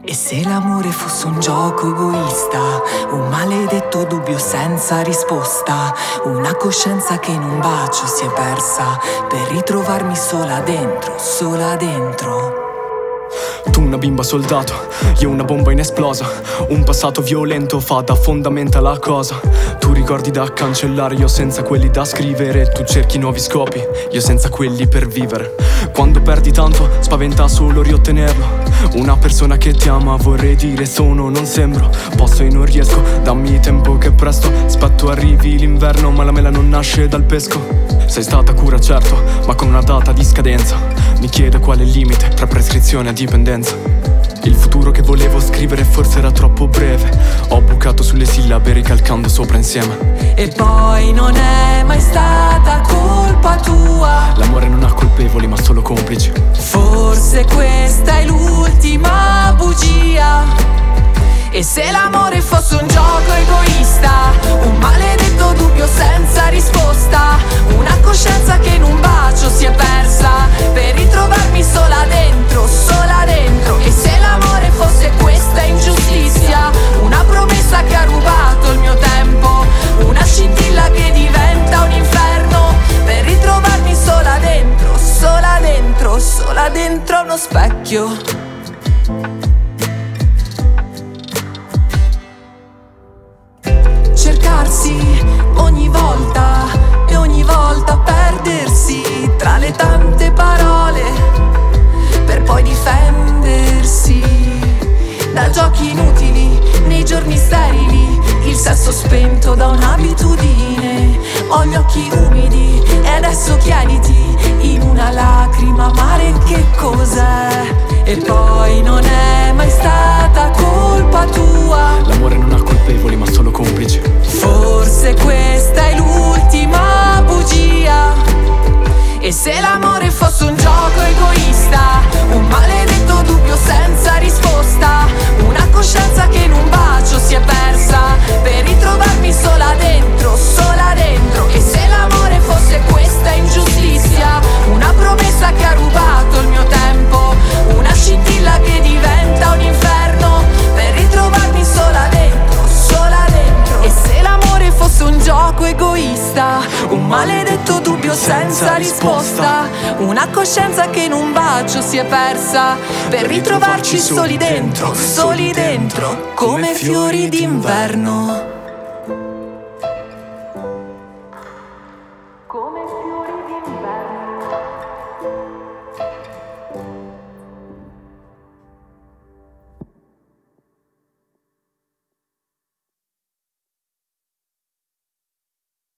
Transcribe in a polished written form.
E se l'amore fosse un gioco egoista, un maledetto dubbio senza risposta, una coscienza che in un bacio si è persa, per ritrovarmi sola dentro, sola dentro. Tu una bimba soldato, io una bomba inesplosa. Un passato violento fa da fondamenta la cosa. Tu ricordi da cancellare, io senza quelli da scrivere. Tu cerchi nuovi scopi, io senza quelli per vivere. Quando perdi tanto, spaventa solo riottenerlo. Una persona che ti ama, vorrei dire sono, non sembro. Posso e non riesco, dammi tempo che presto. Aspetto arrivi l'inverno, ma la mela non nasce dal pesco. Sei stata cura certo, ma con una data di scadenza. Mi chiedo qual è il limite tra prescrizione e dipendenza. Il futuro che volevo scrivere forse era troppo breve. Ho bucato sulle sillabe ricalcando sopra insieme. E poi non è mai stata colpa tua. L'amore non ha colpevoli ma solo complici. Forse questa è l'ultima bugia. E se l'amore fosse un gioco egoista, un maledetto dubbio senza risposta, una coscienza che in un bacio si è persa, per ritrovarmi sola dentro, sola dentro. E se l'amore fosse questa ingiustizia, una promessa che ha rubato il mio tempo, una scintilla che diventa un inferno, per ritrovarmi sola dentro, sola dentro, sola dentro uno specchio. Cercarsi ogni volta e ogni volta perdersi tra le tante parole, per poi difendersi da giochi inutili nei giorni sterili, il sesso spento da un'abitudine. Ho gli occhi umidi e adesso chiediti in una lacrima amare che cos'è. E poi non è mai stata colpa tua. L'amore non ha colpevoli ma solo complici. Forse questa è l'ultima bugia. E se l'amore fosse un gioco egoista, un maledetto dubbio senza risposta, una coscienza che in un bacio si è persa, per ritrovarmi sola dentro, sola dentro. E se l'amore fosse questa ingiustizia, una promessa che ha rubato il mio tempo, una scintilla che diventa un inferno, per ritrovarmi sola dentro, sola dentro. E se l'amore fosse un gioco egoista, un maledetto dubbio senza risposta, una coscienza che in un bacio si è persa, per ritrovarci soli dentro, come fiori d'inverno.